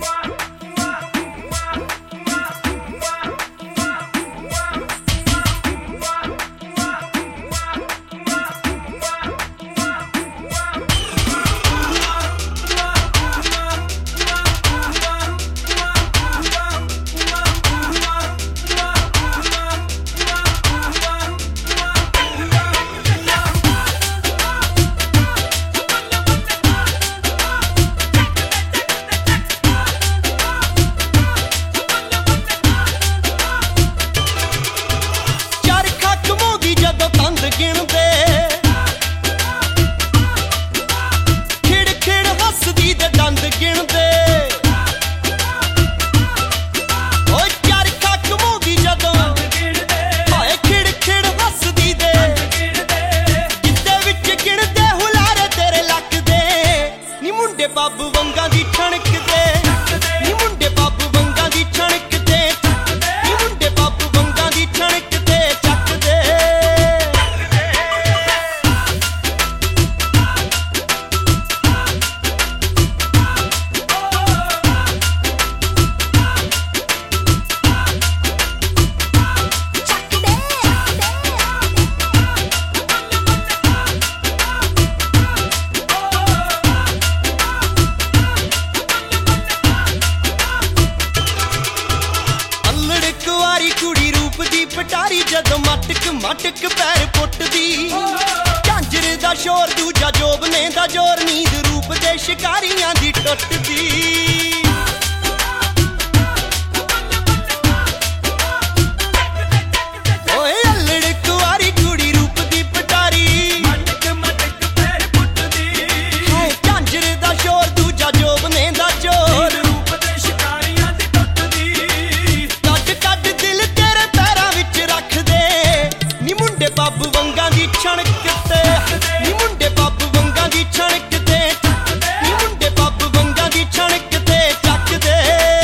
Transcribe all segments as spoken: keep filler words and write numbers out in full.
pub ਵੰਗਾਂ ਦੀ ਛਣਕ ਤੇ ਨੀ ਮੁੰਡੇ ਪੱਬ ਵੰਗਾਂ ਦੀ ਛਣਕ ਤੇ ਨੀ ਮੁੰਡੇ ਪੱਬ ਵੰਗਾਂ ਦੀ ਛਣਕ ਤੇ ਚੱਕਦੇ ਪਟਾਰੀ ਜਦੋਂ ਮਟਕ ਮਟਕ ਪੈਰ ਪੁੱਟਦੀ ਝਾਂਜਰ ਦਾ ਸ਼ੋਰ ਦੂਜਾ ਜੋਬਨੇ ਦਾ ਜ਼ੋਰ ਨੀਂਦ ਰੂਪ ਦੇ ਸ਼ਿਕਾਰੀਆਂ ਦੀ ਟੁੱਟਦੀ ਓਏ ਅਲੜ ਕੁਆਰੀ ਕੁੜੀ ਰੂਪ ਦੀ ਪਟਾਰੀ ਮਟਕ ਮਟਕ ਪੈਰ ਪੁੱਟਦੀ ਹਾਏ ਝਾਂਜਰ ਦਾ ਸ਼ੋਰ ਦੂਜਾ ਜੋਬਨੇ ਦਾ ਜ਼ੋਰ ਰੂਪ ਦੇ ਸ਼ਿਕਾਰੀਆਂ ਦੀ ਟੁੱਟਦੀ ਕੱਢ ਕੱਢ ਦਿਲ ਮੁੰਡੇ ਪੱਬ ਵੰਗਾਂ ਦੀ ਛਣਕ ਤੇ ਨੀ ਮੁੰਡੇ ਪੱਬ ਵੰਗਾਂ ਦੀ ਛਣਕ ਤੇ ਨੀ ਮੁੰਡੇ ਪੱਬ ਵੰਗਾਂ ਦੀ ਛਣਕ ਤੇ ਚੱਕਦੇ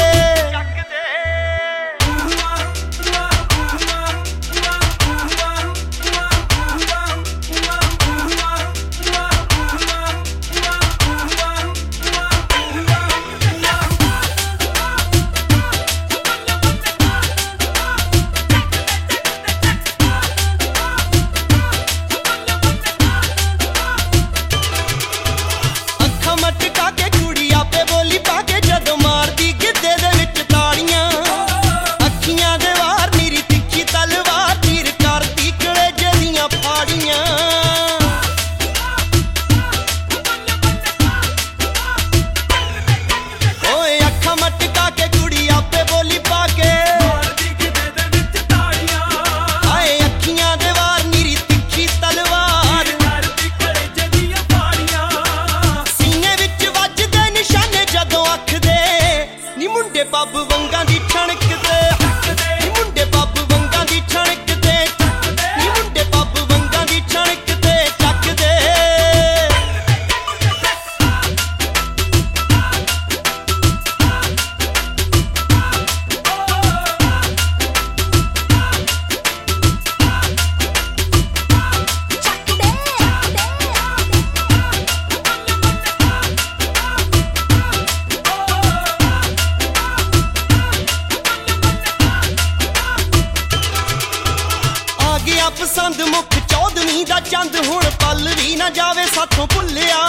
ਪੱਬ ਵੰਗਾਂ ਦੀ ਛਣਕ ਤੇ ਨੀ ਮੁੰਡੇ ਪੱਬ ਵੰਗਾਂ ਦੀ ਛਣਕ ਤੇ ਨੀ ਮੁੰਡੇ ਪੱਬ ਵੰਗਾਂ ਦੀ ਛਣਕ ਤੇ ਚੱਕਦੇ ਪਸੰਦ ਮੁੱਖ ਚੌਦਵੀਂ ਦਾ ਚੰਦ ਹੁਣ ਪਲ ਵੀ ਨਾ ਜਾਵੇ ਸਾਥੋਂ ਭੁੱਲਿਆ